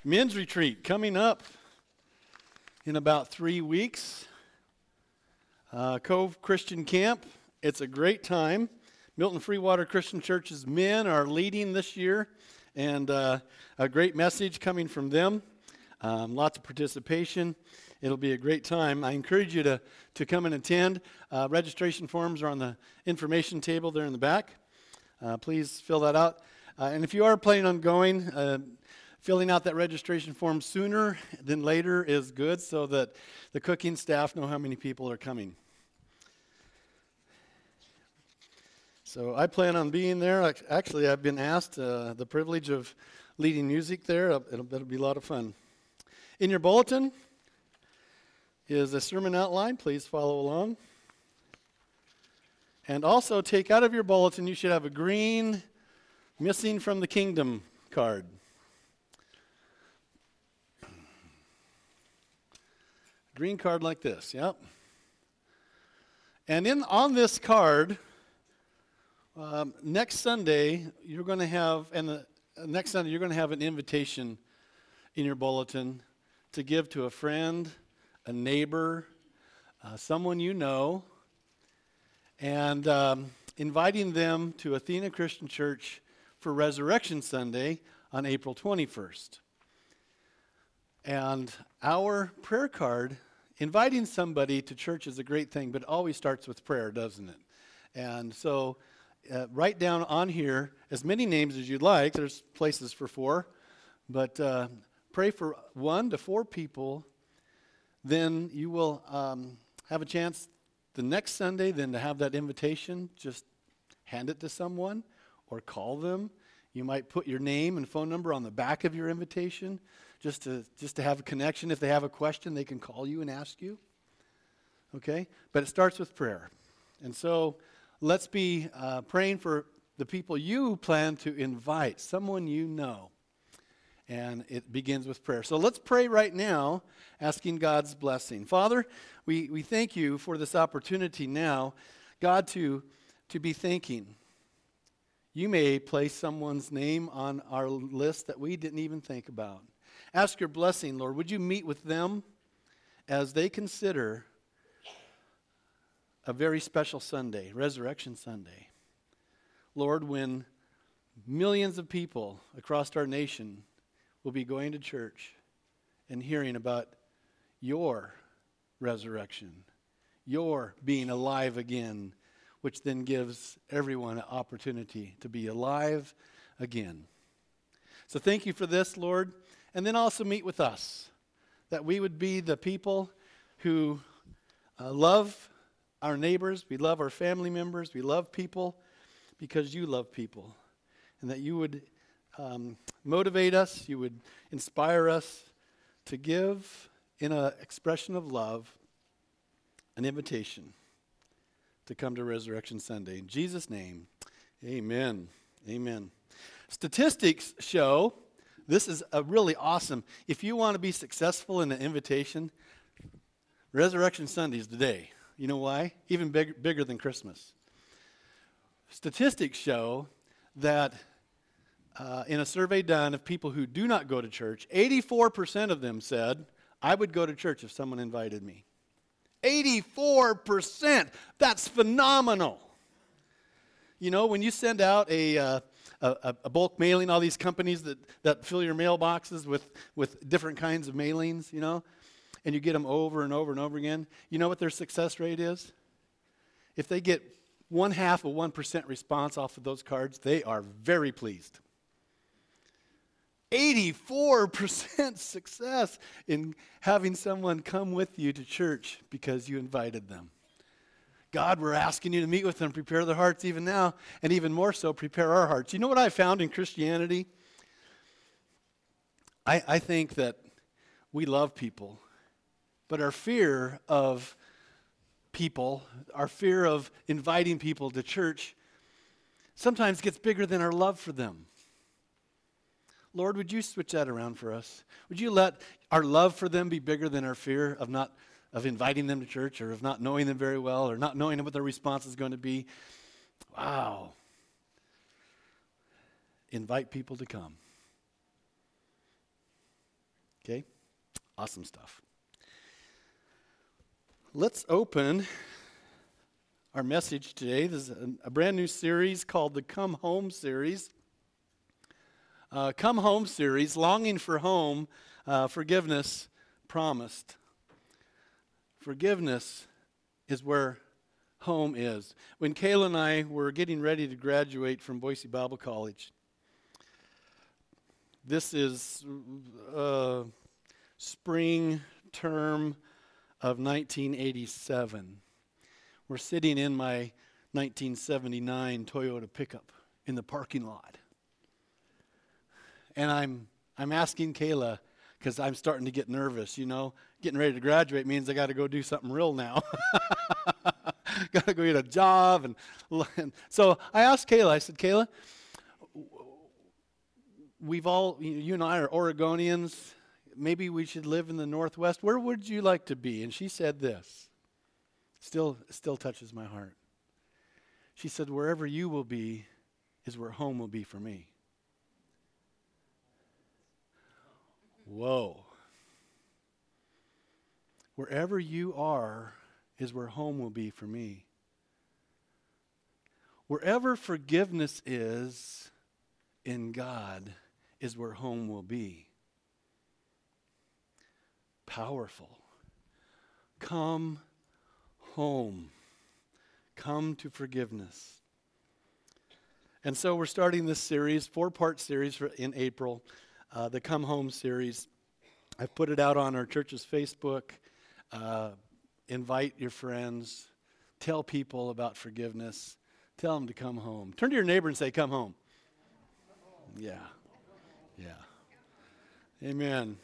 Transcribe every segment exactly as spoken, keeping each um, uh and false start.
Men's retreat coming up in about three weeks. Uh, Cove Christian Camp. It's a great time. Milton Freewater Christian Church's men are leading this year, and uh, a great message coming from them. Um, lots of participation. It'll be a great time. I encourage you to, to come and attend. Uh, registration forms are on the information table there in the back. Uh, please fill that out. Uh, and if you are planning on going, uh, filling out that registration form sooner than later is good so that the cooking staff know how many people are coming. So I plan on being there. Actually, I've been asked uh, the privilege of leading music there. It'll, it'll be a lot of fun. In your bulletin is a sermon outline. Please follow along. And also take out of your bulletin, you should have a green Missing from the Kingdom card. Green card like this, yep. And in on this card, um, next Sunday, you're going to have, and the uh, next Sunday, you're going to have an invitation in your bulletin to give to a friend, a neighbor, uh, someone you know, and um, inviting them to Athena Christian Church for Resurrection Sunday on April twenty-first. And our prayer card, inviting somebody to church is a great thing, but it always starts with prayer, doesn't it? And so uh, write down on here as many names as you'd like. There's places for four, but uh, pray for one to four people. Then you will um, have a chance the next Sunday then to have that invitation. Just hand it to someone or call them. You might put your name and phone number on the back of your invitation just to just to have a connection. If they have a question, they can call you and ask you. Okay? But it starts with prayer. And so let's be uh, praying for the people you plan to invite, someone you know. And it begins with prayer. So let's pray right now, asking God's blessing. Father, we, we thank you for this opportunity now, God, to, to be thinking. You may place someone's name on our list that we didn't even think about. Ask your blessing, Lord. Would you meet with them as they consider a very special Sunday, Resurrection Sunday? Lord, when millions of people across our nation will be going to church and hearing about your resurrection, your being alive again, which then gives everyone an opportunity to be alive again. So thank you for this, Lord. And then also meet with us, that we would be the people who uh, love our neighbors, we love our family members, we love people because you love people. And that you would um, motivate us, you would inspire us to give in an expression of love an invitation to come to Resurrection Sunday. In Jesus' name, amen. Amen. Statistics show, this is a really awesome, if you want to be successful in an invitation, Resurrection Sunday is the day. You know why? Even big, bigger than Christmas. Statistics show that uh, in a survey done of people who do not go to church, eighty-four percent of them said, I would go to church if someone invited me. eighty-four percent. That's phenomenal. You know, when you send out a, uh, a, a bulk mailing, all these companies that, that fill your mailboxes with, with different kinds of mailings, you know, and you get them over and over and over again, you know what their success rate is? If they get one half of one percent response off of those cards, they are very pleased. eighty-four percent success in having someone come with you to church because you invited them. God, we're asking you to meet with them, prepare their hearts even now, and even more so, prepare our hearts. You know what I found in Christianity? I, I think that we love people, but our fear of people, our fear of inviting people to church sometimes gets bigger than our love for them. Lord, would you switch that around for us? Would you let our love for them be bigger than our fear of not of inviting them to church or of not knowing them very well or not knowing what their response is going to be? Wow. Invite people to come. Okay? Awesome stuff. Let's open our message today. This is a, a brand new series called the Come Home series. Uh, Come Home series, longing for home, uh, forgiveness promised. Forgiveness is where home is. When Kayla and I were getting ready to graduate from Boise Bible College, this is uh, spring term of nineteen eighty-seven. We're sitting in my nineteen seventy-nine Toyota pickup in the parking lot. And I'm I'm asking Kayla, because I'm starting to get nervous, you know. Getting ready to graduate means I got to go do something real now. Got to go get a job. And, and so I asked Kayla, I said, Kayla, we've all, you and I are Oregonians. Maybe we should live in the Northwest. Where would you like to be? And she said this. Still, still touches my heart. She said, wherever you will be is where home will be for me. Whoa. Wherever you are is where home will be for me. Wherever forgiveness is in God is where home will be. Powerful. Come home. Come to forgiveness. And so we're starting this series, four-part series for, in April, uh, the Come Home series. I've put it out on our church's Facebook. Uh, invite your friends. Tell people about forgiveness. Tell them to come home. Turn to your neighbor and say, come home. Yeah. Yeah. Amen.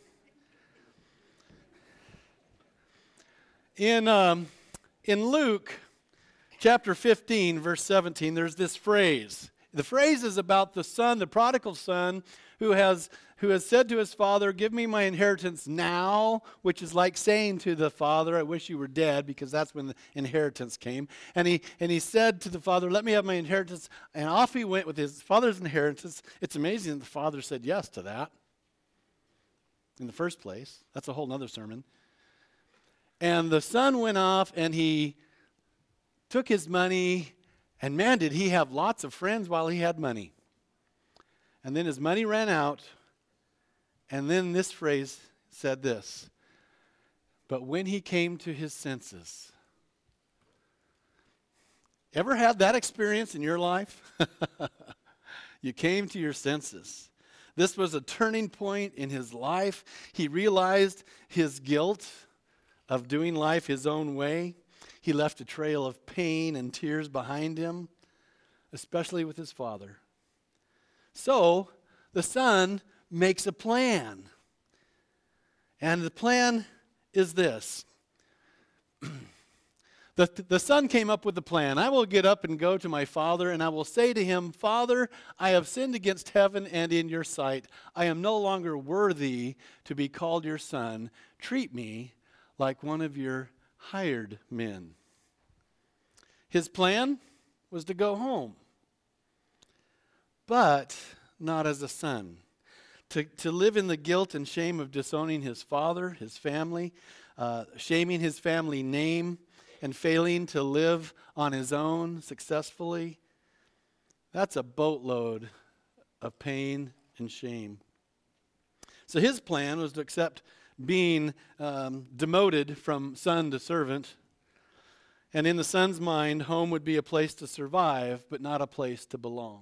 In um, in Luke chapter fifteen, verse seventeen, there's this phrase. The phrase is about the son, the prodigal son, who has who has said to his father, give me my inheritance now, which is like saying to the father, I wish you were dead, because that's when the inheritance came. And he and he said to the father, let me have my inheritance. And off he went with his father's inheritance. It's amazing that the father said yes to that in the first place. That's a whole other sermon. And the son went off and he took his money, and man, did he have lots of friends while he had money. And then his money ran out, and then this phrase said this, but when he came to his senses. Ever had that experience in your life? You came to your senses. This was a turning point in his life. He realized his guilt of doing life his own way. He left a trail of pain and tears behind him, especially with his father. So the son makes a plan. And the plan is this. the, the son came up with the plan. I will get up and go to my father, and I will say to him, Father, I have sinned against heaven and in your sight. I am no longer worthy to be called your son. Treat me like one of your hired men. His plan was to go home, but not as a son. To, to live in the guilt and shame of disowning his father, his family, uh, shaming his family name, and failing to live on his own successfully. That's a boatload of pain and shame. So his plan was to accept being um, demoted from son to servant. And in the son's mind, home would be a place to survive, but not a place to belong.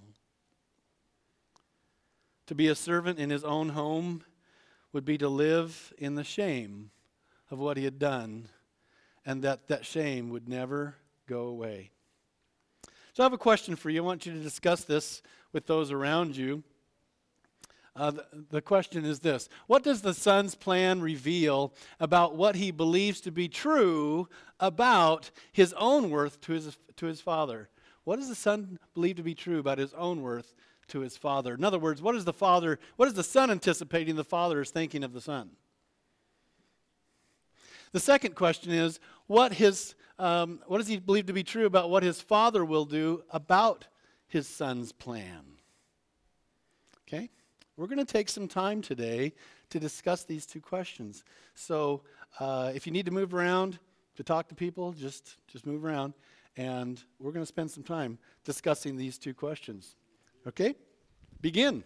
To be a servant in his own home would be to live in the shame of what he had done, and that that shame would never go away. So I have a question for you. I want you to discuss this with those around you. Uh, the, the question is this. What does the son's plan reveal about what he believes to be true about his own worth to his, to his father? What does the son believe to be true about his own worth to his father? In other words, what is the father, what is the son anticipating the father is thinking of the son? The second question is, what his um, what does he believe to be true about what his father will do about his son's plan? Okay? We're going to take some time today to discuss these two questions. So uh, if you need to move around to talk to people, just, just move around. And we're going to spend some time discussing these two questions. Okay? Begin.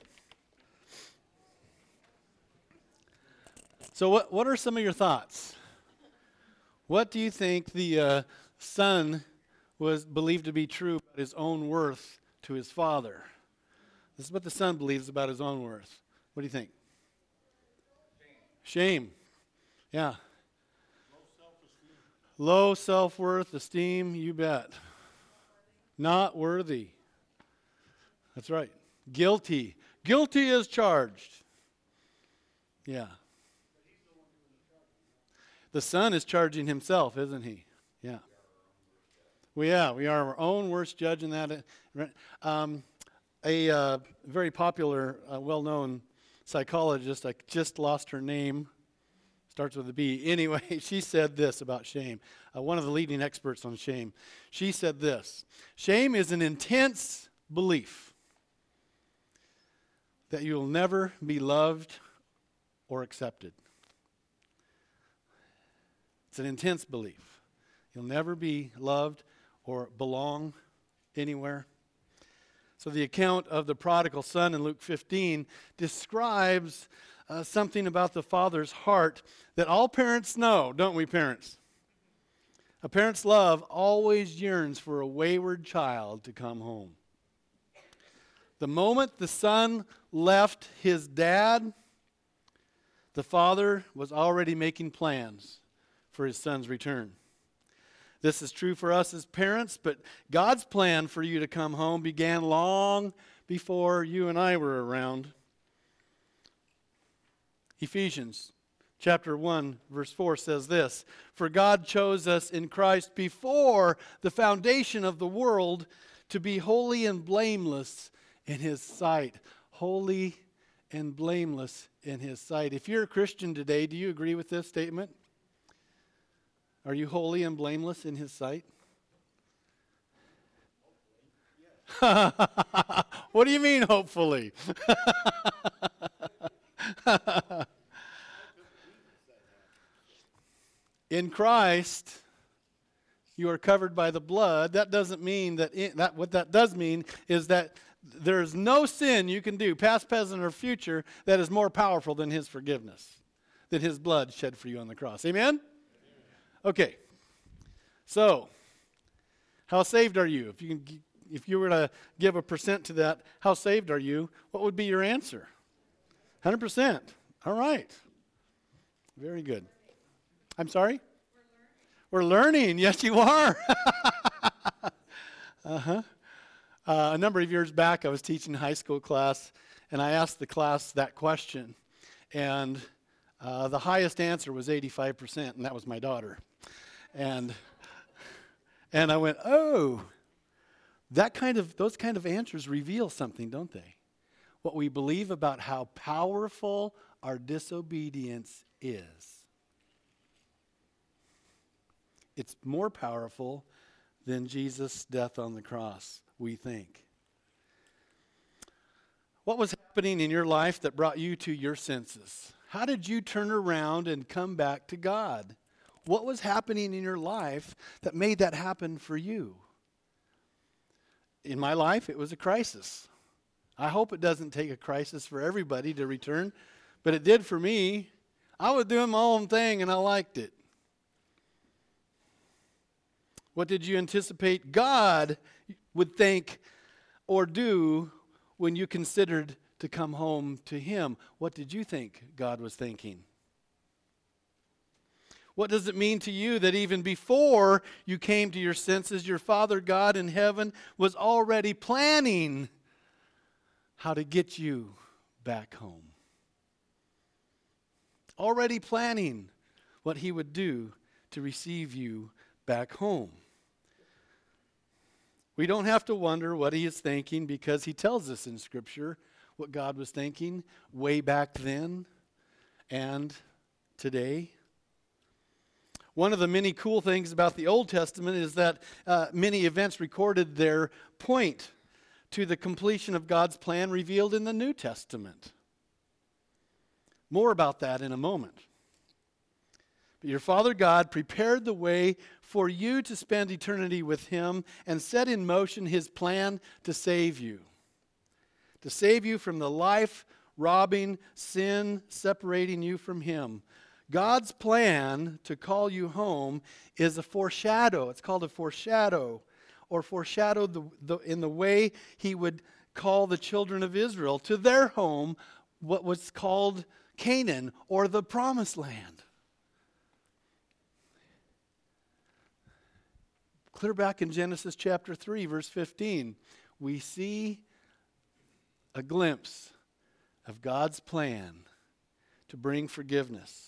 So what, what are some of your thoughts? What do you think the uh, son was believed to be true about his own worth to his father? This is what the son believes about his own worth. What do you think? Shame. Shame. Yeah. Low self-worth, esteem, you bet. Not worthy. That's right. Guilty. Guilty as charged. Yeah. The son is charging himself, isn't he? Yeah. Well, yeah, we are our own worst judge in that. Um, a uh, very popular, uh, well-known psychologist, I just lost her name, starts with a B. Anyway, she said this about shame. Uh, one of the leading experts on shame. She said this: shame is an intense belief that you will never be loved or accepted. It's an intense belief. You'll never be loved or belong anywhere. So the account of the prodigal son in Luke fifteen describes uh, something about the father's heart that all parents know, don't we, parents? A parent's love always yearns for a wayward child to come home. The moment the son left his dad, the father was already making plans for his son's return. This is true for us as parents, but God's plan for you to come home began long before you and I were around. Ephesians chapter one, verse four says this: "For God chose us in Christ before the foundation of the world to be holy and blameless in His sight." Holy and blameless in His sight. If you're a Christian today, do you agree with this statement? Are you holy and blameless in His sight? What do you mean, hopefully? In Christ, you are covered by the blood. That doesn't mean that, in, that what that does mean is that there's no sin you can do, past, present, or future, that is more powerful than His forgiveness, than His blood shed for you on the cross. Amen? Okay, so how saved are you? If you can, if you were to give a percent to that, how saved are you? What would be your answer? one hundred percent. All right. Very good. I'm sorry? We're learning. We're learning. Yes, you are. uh-huh. Uh, a number of years back, I was teaching a high school class, and I asked the class that question, and uh, the highest answer was eighty-five percent, and that was my daughter. And and I went, oh, that kind of those kind of answers reveal something, don't they? What we believe about how powerful our disobedience is. It's more powerful than Jesus' death on the cross, we think. What was happening in your life that brought you to your senses? How did you turn around and come back to God? What was happening in your life that made that happen for you? In my life, it was a crisis. I hope it doesn't take a crisis for everybody to return, but it did for me. I was doing my own thing and I liked it. What did you anticipate God would think or do when you considered to come home to Him? What did you think God was thinking? What does it mean to you that even before you came to your senses, your Father God in heaven was already planning how to get you back home? Already planning what He would do to receive you back home. We don't have to wonder what He is thinking, because He tells us in Scripture what God was thinking way back then and today. One of the many cool things about the Old Testament is that uh, many events recorded there point to the completion of God's plan revealed in the New Testament. More about that in a moment. But your Father God prepared the way for you to spend eternity with Him and set in motion His plan to save you. To save you from the life-robbing sin separating you from Him. God's plan to call you home is a foreshadow. It's called a foreshadow, or foreshadowed the, the, in the way He would call the children of Israel to their home, what was called Canaan, or the Promised Land. Clear back in Genesis chapter three, verse fifteen, we see a glimpse of God's plan to bring forgiveness.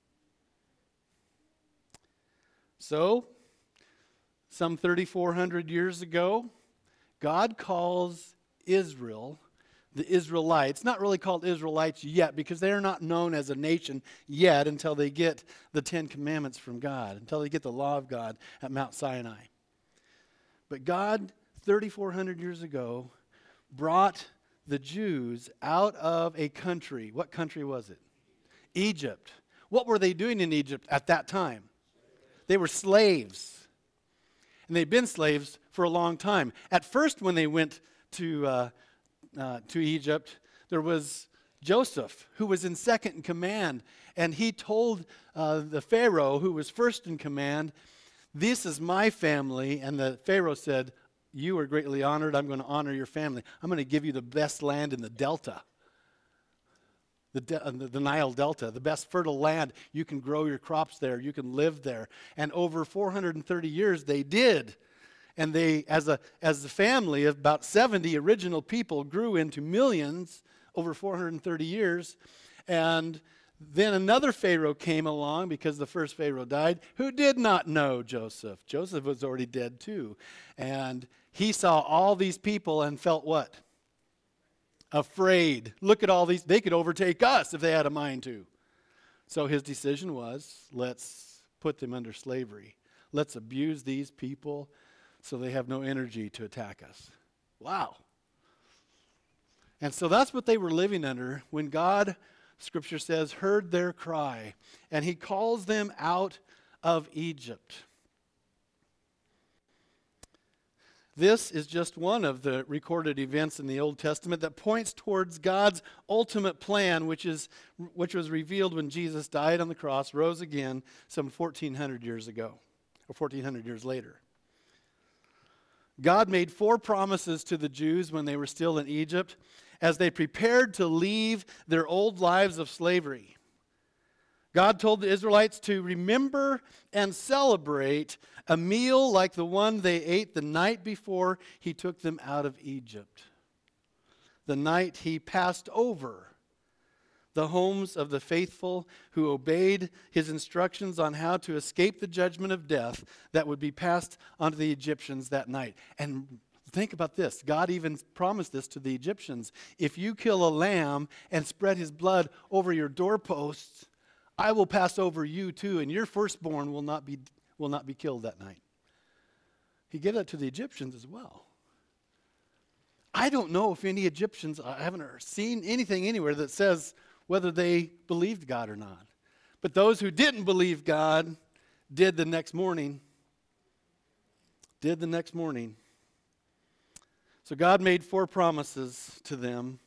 So, some thirty-four hundred years ago, God calls Israel, the Israelites, not really called Israelites yet because they are not known as a nation yet until they get the Ten Commandments from God, until they get the law of God at Mount Sinai. But God, thirty-four hundred years ago, brought the Jews out of a country. What country was it? Egypt. What were they doing in Egypt at that time? They were slaves. And they'd been slaves for a long time. At first, when they went to, uh, uh, to Egypt, there was Joseph, who was in second in command. And he told uh, the Pharaoh, who was first in command, "This is my family." And the Pharaoh said, "You are greatly honored. I'm going to honor your family. I'm going to give you the best land in the Delta. The, de- uh, the Nile Delta, the best fertile land. You can grow your crops there. You can live there." And over four hundred thirty years, they did. And they, as a as the family of about seventy original people, grew into millions over four hundred thirty years. And then another Pharaoh came along, because the first Pharaoh died, who did not know Joseph. Joseph was already dead too. And he saw all these people and felt what? Afraid. Look at all these. They could overtake us if they had a mind to. So his decision was, let's put them under slavery. Let's abuse these people so they have no energy to attack us. Wow. And so that's what they were living under when God, Scripture says, heard their cry. And He calls them out of Egypt. This is just one of the recorded events in the Old Testament that points towards God's ultimate plan, which is which was revealed when Jesus died on the cross, rose again some fourteen hundred years ago, or fourteen hundred years later. God made four promises to the Jews when they were still in Egypt as they prepared to leave their old lives of slavery. God told the Israelites to remember and celebrate a meal like the one they ate the night before He took them out of Egypt. The night He passed over the homes of the faithful who obeyed His instructions on how to escape the judgment of death that would be passed onto the Egyptians that night. And think about this. God even promised this to the Egyptians. If you kill a lamb and spread his blood over your doorposts, I will pass over you too, and your firstborn will not be will not be killed that night. He gave that to the Egyptians as well. I don't know if any Egyptians, I haven't seen anything anywhere that says whether they believed God or not. But those who didn't believe God did the next morning. Did the next morning. So God made four promises to them.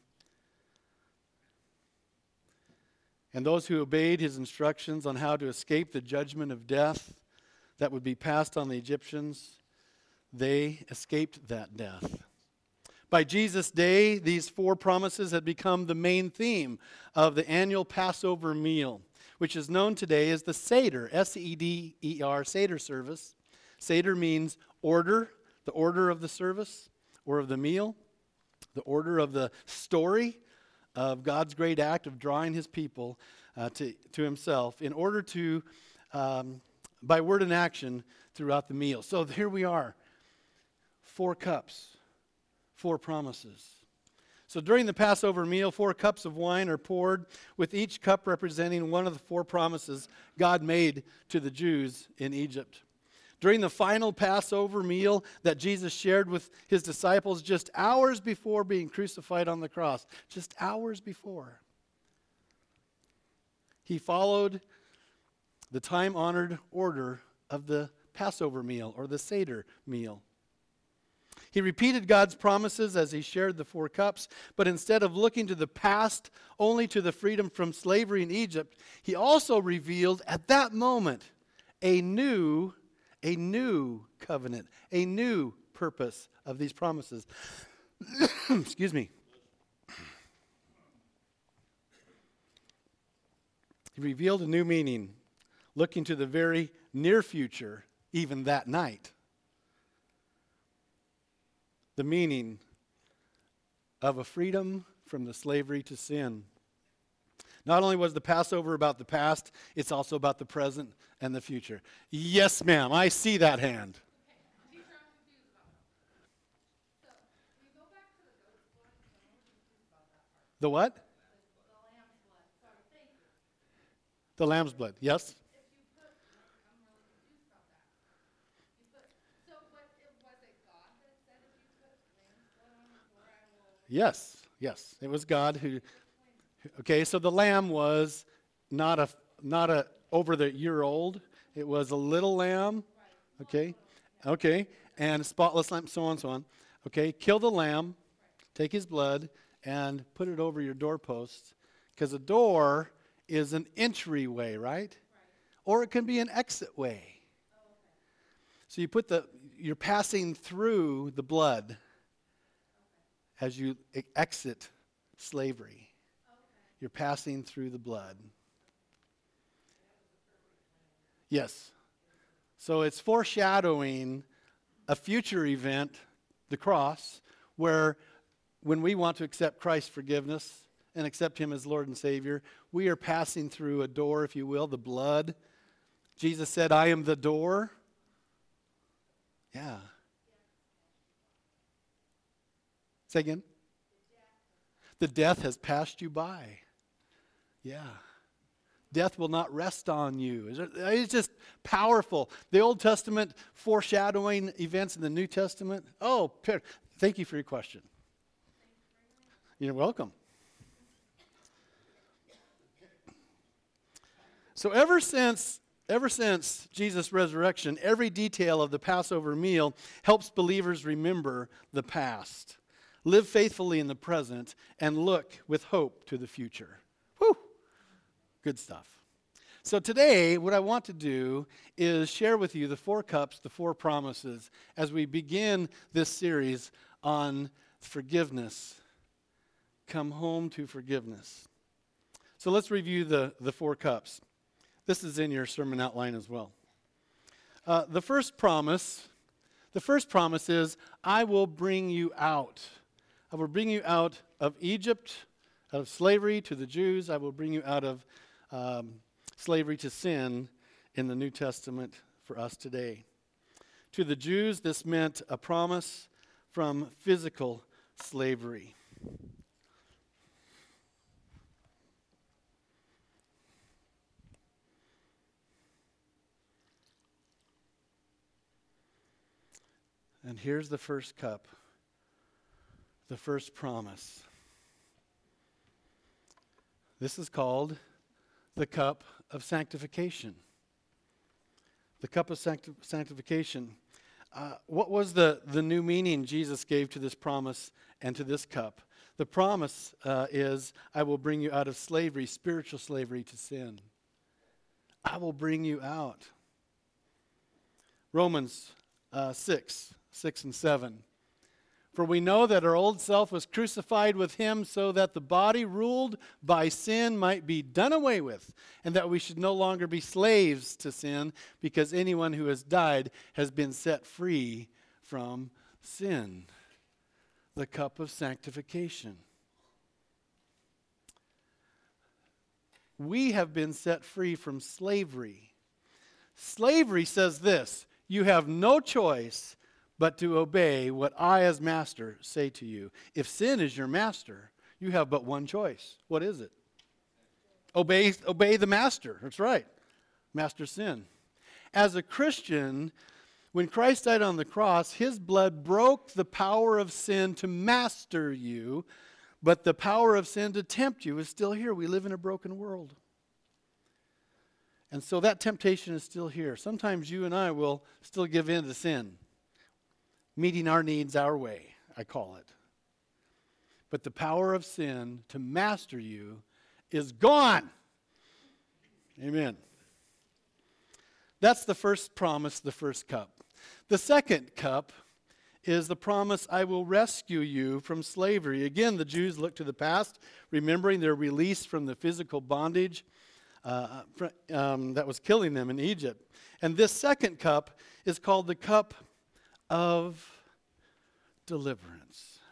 And those who obeyed His instructions on how to escape the judgment of death that would be passed on the Egyptians, they escaped that death. By Jesus' day, these four promises had become the main theme of the annual Passover meal, which is known today as the Seder, S E D E R, Seder service. Seder means order, the order of the service or of the meal, the order of the story of God's great act of drawing His people uh, to, to Himself in order to, um, by word and action, throughout the meal. So here we are, four cups, four promises. So during the Passover meal, four cups of wine are poured, with each cup representing one of the four promises God made to the Jews in Egypt. During the final Passover meal that Jesus shared with His disciples just hours before being crucified on the cross, just hours before, He followed the time-honored order of the Passover meal or the Seder meal. He repeated God's promises as he shared the four cups, but instead of looking to the past, only to the freedom from slavery in Egypt, he also revealed at that moment a new, a new covenant, a new purpose of these promises. Excuse me. He revealed a new meaning, looking to the very near future, even that night. The meaning of a freedom from the slavery to sin. Not only was the Passover about the past, it's also about the present and the future. Yes, ma'am, I see that hand. The what? The lamb's blood, yes? Yes, yes. It was God who, okay, so the lamb was not a not a over the year old. It was a little lamb, okay? Okay, and a spotless lamb, so on and so on. Okay, kill the lamb, take his blood, and put it over your doorpost, because a door is an entryway, right? right? Or it can be an exit way. Oh, okay. So you put the, you're passing through the blood okay. as you exit slavery. Okay. You're passing through the blood. Yes. So it's foreshadowing a future event, the cross, where when we want to accept Christ's forgiveness and accept him as Lord and Savior, we are passing through a door, if you will, the blood. Jesus said, I am the door. Yeah. Say again. The death has passed you by. Yeah. Death will not rest on you. It's just powerful. The Old Testament foreshadowing events in the New Testament. Oh, thank you for your question. You're welcome. So ever since, ever since Jesus' resurrection, every detail of the Passover meal helps believers remember the past, live faithfully in the present, and look with hope to the future. Whew! Good stuff. So today, what I want to do is share with you the four cups, the four promises, as we begin this series on forgiveness. Come home to forgiveness. So let's review the, the four cups. This is in your sermon outline as well. Uh, the first promise, the first promise is, I will bring you out. I will bring you out of Egypt, out of slavery to the Jews. I will bring you out of um, slavery to sin in the New Testament for us today. To the Jews, this meant a promise from physical slavery. And here's the first cup, the first promise. This is called the cup of sanctification. The cup of sancti- sanctification. Uh, what was the, the new meaning Jesus gave to this promise and to this cup? The promise uh, is, I will bring you out of slavery, spiritual slavery to sin. I will bring you out. Romans uh, six. six and seven. For we know that our old self was crucified with him so that the body ruled by sin might be done away with, and that we should no longer be slaves to sin, because anyone who has died has been set free from sin. The cup of sanctification. We have been set free from slavery. Slavery says this, you have no choice but to obey what I as master say to you. If sin is your master, you have but one choice. What is it? Obey, obey the master. That's right. Master sin. As a Christian, when Christ died on the cross, his blood broke the power of sin to master you, but the power of sin to tempt you is still here. We live in a broken world. And so that temptation is still here. Sometimes you and I will still give in to sin, meeting our needs our way, I call it. But the power of sin to master you is gone. Amen. That's the first promise, the first cup. The second cup is the promise, I will rescue you from slavery. Again, the Jews look to the past, remembering their release from the physical bondage uh, um, that was killing them in Egypt. And this second cup is called the cup of deliverance.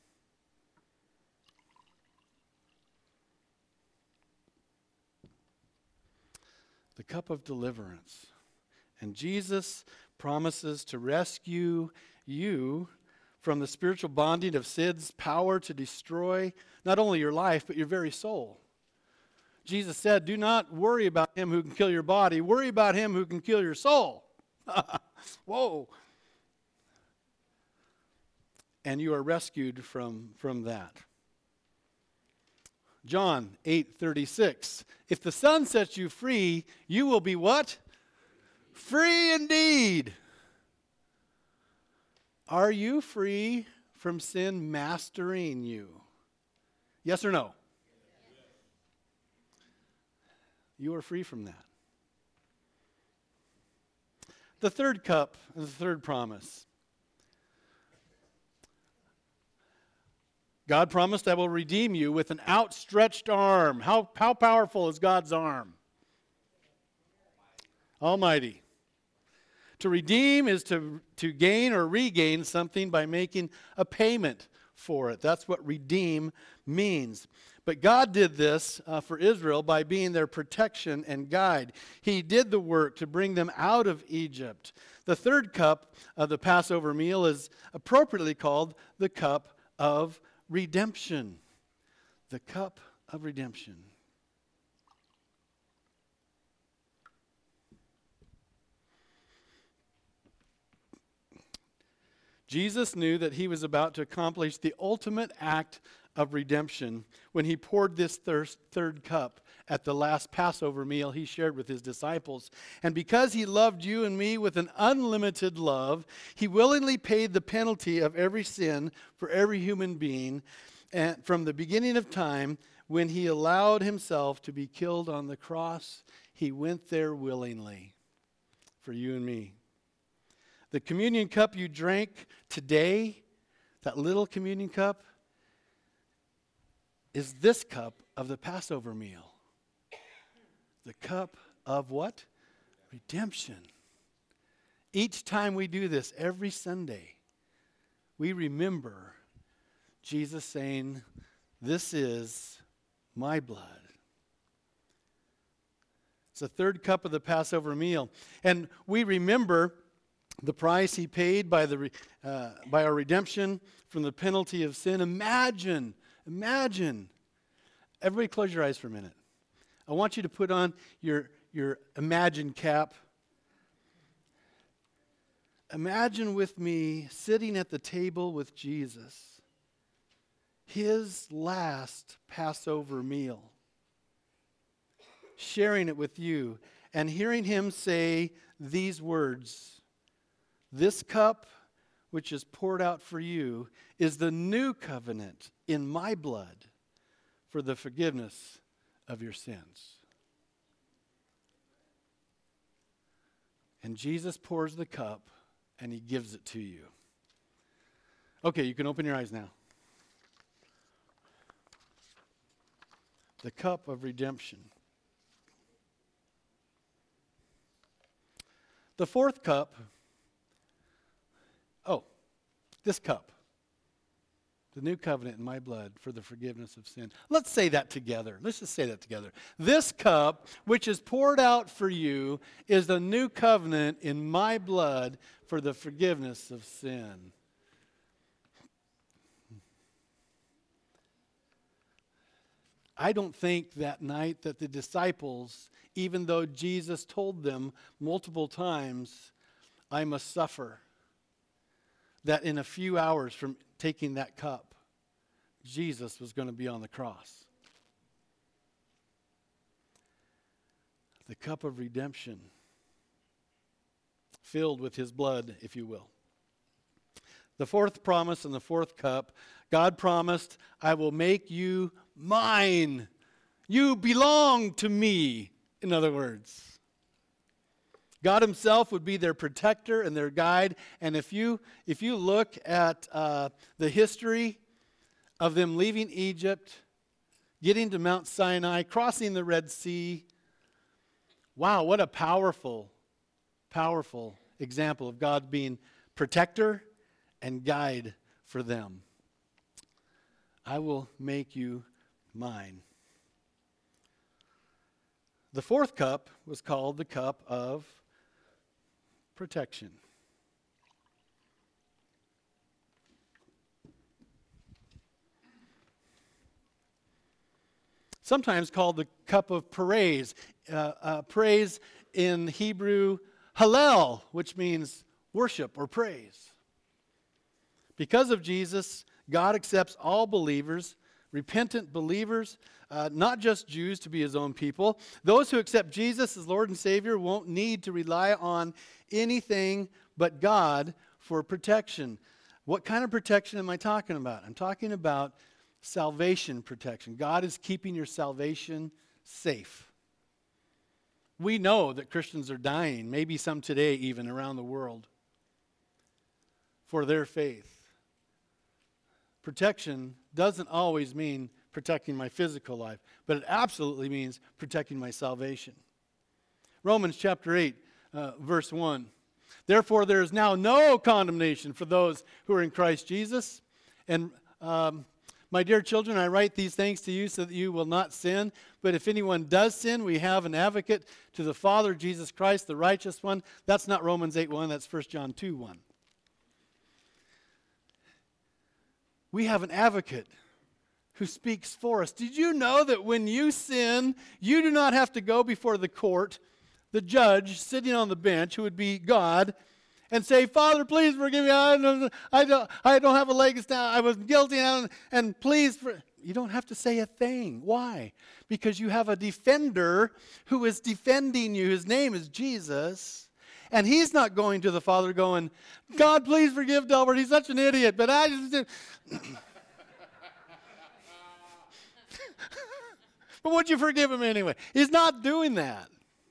The cup of deliverance. And Jesus promises to rescue you from the spiritual bondage of sin's power to destroy not only your life, but your very soul. Jesus said, do not worry about him who can kill your body. Worry about him who can kill your soul. Whoa. And you are rescued from, from that. John eight thirty-six. If the Son sets you free, you will be what? Free indeed. Are you free from sin mastering you? Yes or no? You are free from that. The third cup, the third promise. God promised, I will redeem you with an outstretched arm. How, how powerful is God's arm? Almighty. To redeem is to, to gain or regain something by making a payment for it. That's what redeem means. But God did this uh, for Israel by being their protection and guide. He did the work to bring them out of Egypt. The third cup of the Passover meal is appropriately called the cup of redemption. The cup of redemption. Jesus knew that he was about to accomplish the ultimate act of redemption when he poured this thirst, third cup at the last Passover meal he shared with his disciples. And because he loved you and me with an unlimited love, he willingly paid the penalty of every sin for every human being. And from the beginning of time, when he allowed himself to be killed on the cross, he went there willingly for you and me. The communion cup you drank today, that little communion cup, is this cup of the Passover meal. The cup of what? Redemption. Each time we do this, every Sunday, we remember Jesus saying, this is my blood. It's the third cup of the Passover meal. And we remember the price he paid by the uh, by our redemption from the penalty of sin. Imagine, imagine. Everybody close your eyes for a minute. I want you to put on your, your imagine cap. Imagine with me sitting at the table with Jesus, his last Passover meal, sharing it with you, and hearing him say these words, this cup which is poured out for you is the new covenant in my blood for the forgiveness of your sins. And Jesus pours the cup and he gives it to you. Okay, you can open your eyes now. The cup of redemption. The fourth cup, oh, this cup. The new covenant in my blood for the forgiveness of sin. Let's say that together. Let's just say that together. This cup, which is poured out for you, is the new covenant in my blood for the forgiveness of sin. I don't think that night that the disciples, even though Jesus told them multiple times, I must suffer, that in a few hours from taking that cup, Jesus was going to be on the cross. the cup of redemption, filled with his blood, if you will. The fourth promise in the fourth cup, God promised, I will make you mine. You belong to me, in other words. God himself would be their protector and their guide. And if you, if you look at uh, the history of them leaving Egypt, getting to Mount Sinai, crossing the Red Sea, wow, what a powerful, powerful example of God being protector and guide for them. I will make you mine. The fourth cup was called the cup of protection. Sometimes called the cup of praise. Uh, uh, praise in Hebrew, hallel, which means worship or praise. Because of Jesus, God accepts all believers, repentant believers, uh, not just Jews to be his own people. Those who accept Jesus as Lord and Savior won't need to rely on anything but God for protection. What kind of protection am I talking about? I'm talking about salvation protection. God is keeping your salvation safe. We know that Christians are dying, maybe some today even around the world, for their faith. Protection doesn't always mean protecting my physical life, but it absolutely means protecting my salvation. Romans chapter eight, uh, verse one. Therefore, there is now no condemnation for those who are in Christ Jesus. And um, my dear children, I write these things to you so that you will not sin. But if anyone does sin, we have an advocate to the Father, Jesus Christ, the righteous one. That's not Romans eight one, that's First John two one. We have an advocate who speaks for us. Did you know that when you sin, you do not have to go before the court, the judge sitting on the bench, who would be God, and say, Father, please forgive me. I don't, I don't, I don't have a leg to stand. I was guilty, and, and please. For... You don't have to say a thing. Why? Because you have a defender who is defending you. His name is Jesus. And he's not going to the Father going, God, please forgive Delbert. He's such an idiot. But I just did. But would you forgive him anyway? He's not doing that.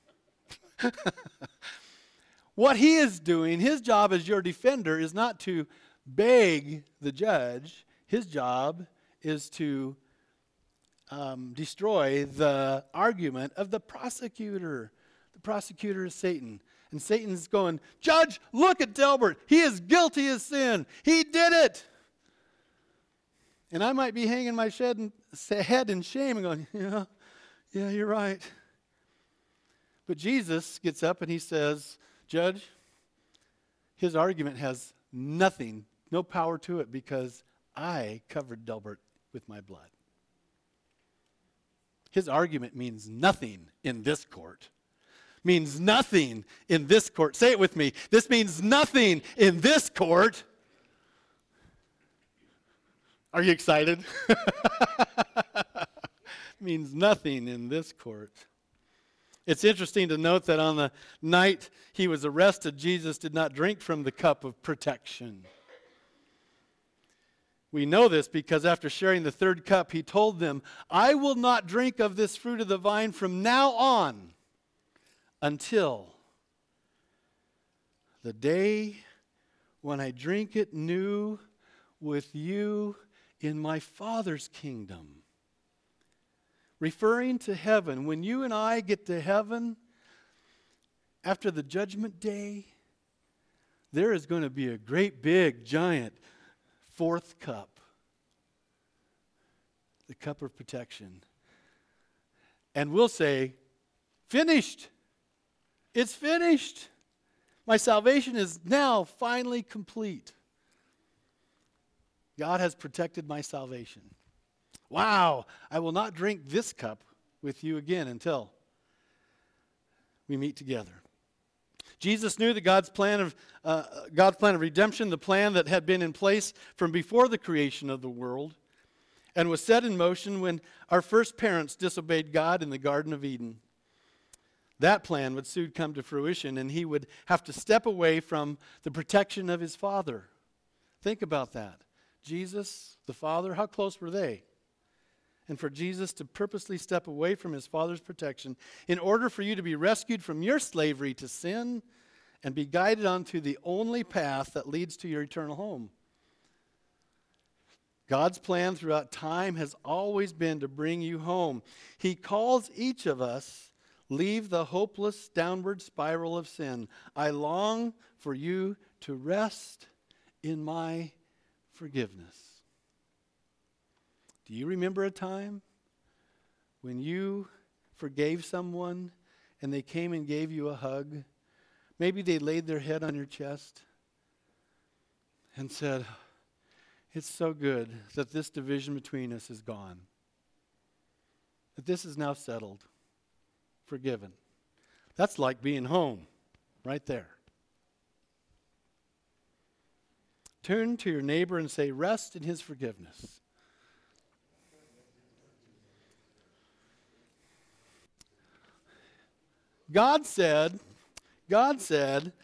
What he is doing, his job as your defender, is not to beg the judge. His job is to um, destroy the argument of the prosecutor. The prosecutor is Satan. And Satan's going, Judge, look at Delbert. He is guilty of sin. He did it. And I might be hanging my head in shame and going, yeah, yeah, you're right. But Jesus gets up and he says, Judge, his argument has nothing, no power to it, because I covered Delbert with my blood. His argument means nothing in this court. Means nothing in this court. Say it with me. This means nothing in this court. Are you excited? Means nothing in this court. It's interesting to note that on the night he was arrested, Jesus did not drink from the cup of protection. We know this because after sharing the third cup, he told them, I will not drink of this fruit of the vine from now on until the day when I drink it new with you in my Father's kingdom. Referring to heaven, when you and I get to heaven after the judgment day, there is going to be a great big giant fourth cup, the cup of protection. And we'll say, finished. It's finished. My salvation is now finally complete. God has protected my salvation. Wow, I will not drink this cup with you again until we meet together. Jesus knew that God's plan of uh, God's plan of redemption, the plan that had been in place from before the creation of the world, and was set in motion when our first parents disobeyed God in the Garden of Eden. that plan would soon come to fruition, and he would have to step away from the protection of his Father. Think about that. Jesus, the Father, how close were they? And for Jesus to purposely step away from his Father's protection in order for you to be rescued from your slavery to sin and be guided onto the only path that leads to your eternal home. God's plan throughout time has always been to bring you home. He calls each of us, leave the hopeless downward spiral of sin. I long for you to rest in my forgiveness. Do you remember a time when you forgave someone and they came and gave you a hug? Maybe they laid their head on your chest and said, "It's so good that this division between us is gone. That this is now settled, forgiven." That's like being home, right there. Turn to your neighbor and say, "Rest in his forgiveness." God said, God said,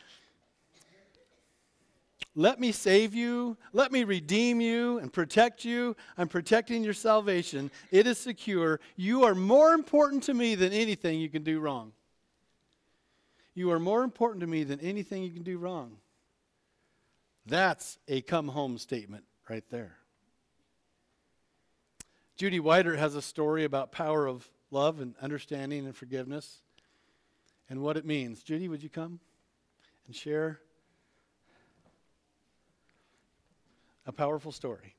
"Let me save you, let me redeem you and protect you. I'm protecting your salvation. It is secure. You are more important to me than anything you can do wrong." You are more important to me than anything you can do wrong. That's a come home statement right there. Judy Whiter has a story about power of love and understanding and forgiveness and what it means. Judy, would you come and share a powerful story?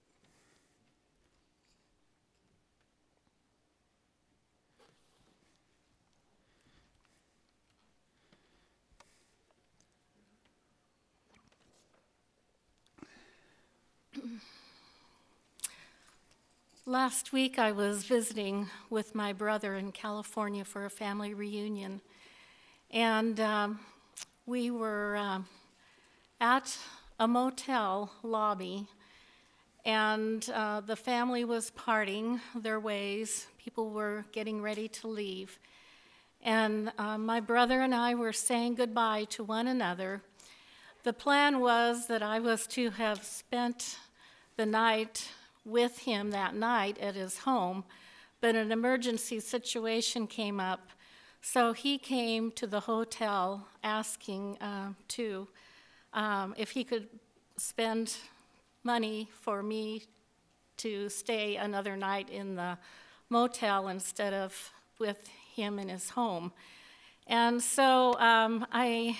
Last week I was visiting with my brother in California for a family reunion. And um, we were um, at a motel lobby, and uh, the family was parting their ways. People were getting ready to leave. And uh, my brother and I were saying goodbye to one another. The plan was that I was to have spent the night with him that night at his home, but an emergency situation came up. So he came to the hotel asking uh, to um, if he could spend money for me to stay another night in the motel instead of with him in his home. And so um, I,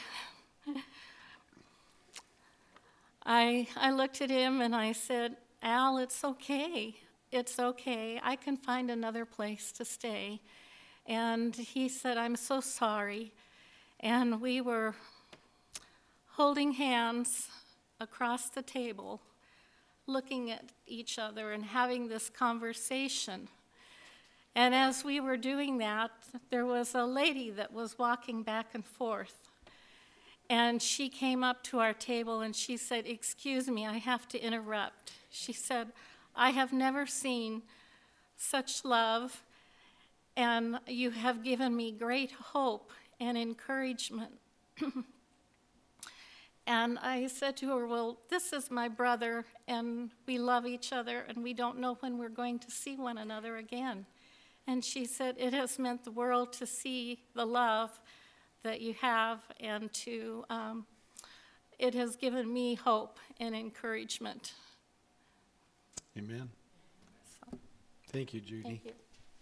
I, I looked at him and I said, "Al, it's okay. It's okay. I can find another place to stay." And he said, "I'm so sorry." And we were holding hands across the table, looking at each other and having this conversation. And as we were doing that, there was a lady that was walking back and forth. And she came up to our table and she said, "Excuse me, I have to interrupt." She said, "I have never seen such love, and you have given me great hope and encouragement." And I said to her, "Well, this is my brother, and we love each other, and we don't know when we're going to see one another again." And she said, "It has meant the world to see the love that you have, and to um, it has given me hope and encouragement." Amen. So, Thank you, Judy. thank you.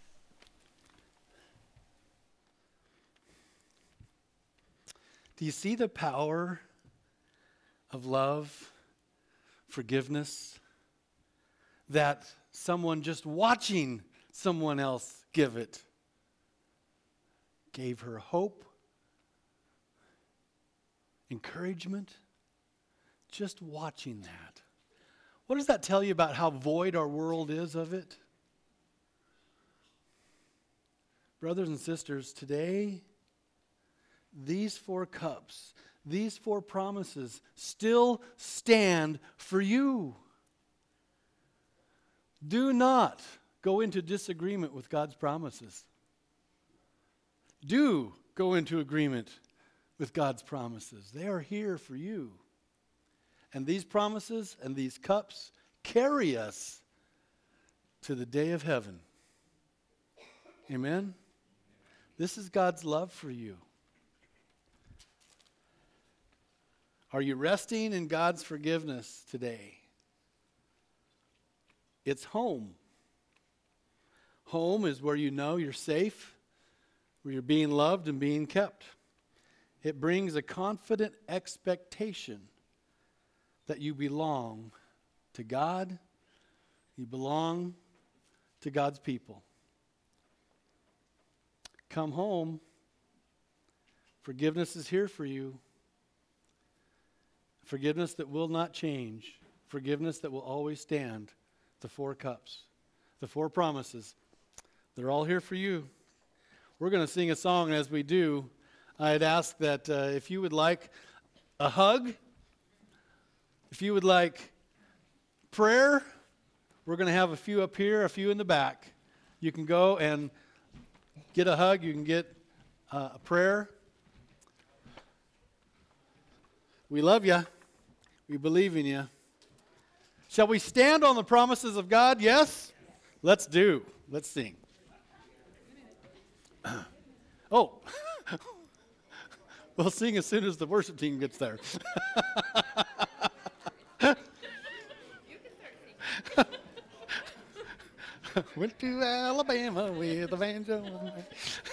Do you see the power of love, forgiveness, that someone just watching someone else give it gave her hope, encouragement, just watching that? What does that tell you about how void our world is of it? Brothers and sisters, today, these four cups, these four promises still stand for you. Do not go into disagreement with God's promises. Do go into agreement with God's promises. They are here for you. And these promises and these cups carry us to the day of heaven. Amen? This is God's love for you. Are you resting in God's forgiveness today? It's home. Home is where you know you're safe, where you're being loved and being kept. It brings a confident expectation that you belong to God, you belong to God's people. Come home. Forgiveness is here for you. Forgiveness that will not change. Forgiveness that will always stand. The four cups, the four promises. They're all here for you. We're going to sing a song, and as we do, I'd ask that uh, if you would like a hug, if you would like prayer, we're going to have a few up here, a few in the back. You can go and get a hug. You can get uh, a prayer. We love you. We believe in you. Shall we stand on the promises of God? Yes? Let's do. Let's sing. Oh. We'll sing as soon as the worship team gets there. Went to Alabama with a banjo.